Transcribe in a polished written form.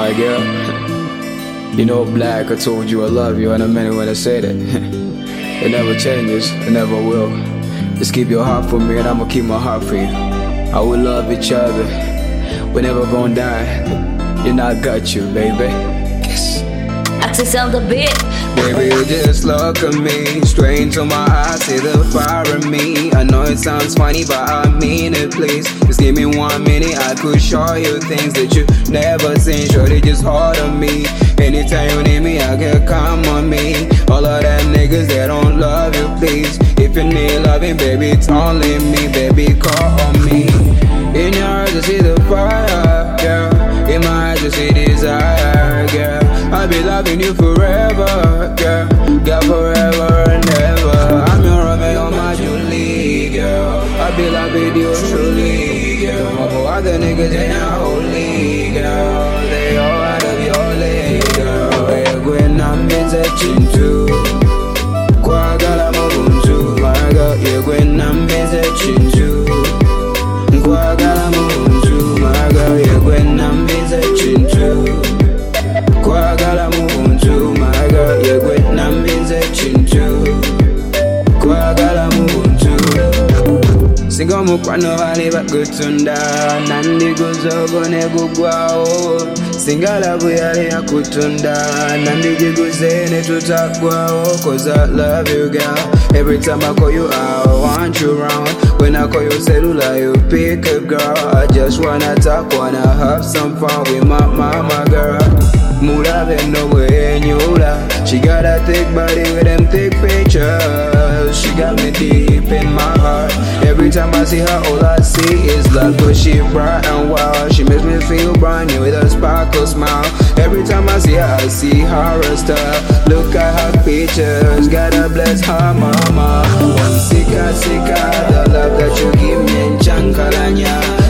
My girl, you know black, I told you I love you and I meant it when I said it. It never changes, it never will. Just keep your heart for me and I'ma keep my heart for you. I will love each other, we're never gonna die. You know I got you, baby. Yes. Access on the beat. Baby, you just look at me, straight into my eyes, see the fire in me. I know it sounds funny, but I mean it, please. Just give me 1 minute, I could show you things that you never seen. Shorty, just hold on me. Anytime you need me, I can come on me. All of them niggas that don't love you, please. If you need loving, baby, it's only me. Baby, call on me. In your eyes, I see the fire, girl. In my eyes, I see desire, girl. I'll be loving you forever, girl. Girl, forever and ever. I'm your Romeo, my Julie, girl. I'll be loving you truly, girl. All other niggas, they not holy, girl. They all out of your league, girl. When I'm chintu, kwagala mubuntu, my girl. Yeah, when I'm chintu, kwagala mubuntu, my girl. Yeah, when I'm chintu. Kwagala mubuntu, my girl. Yeah, when I'm chintu. Kwagala mubuntu. Singo mukwano bali bakutunda, nandi guzogo ne gugwawo. Singala buyali yakutunda, nandi jiguze ne tutagwawo. Cause I love you, girl. Every time I call you out, I want you around. When I call you cellular, you pick up, girl. I just wanna talk, wanna have some fun with my mama, girl. Mula no way in Yola. She got a thick body with them thick pictures. She got me deep in my heart. Every time I see her, all I see is love. Cause she bright and wild. She makes me feel brand new with a sparkle smile. Every time I see her, I see her star. Look at her pictures, gotta bless her mama. Sika, the love that you give me in Chankalanya.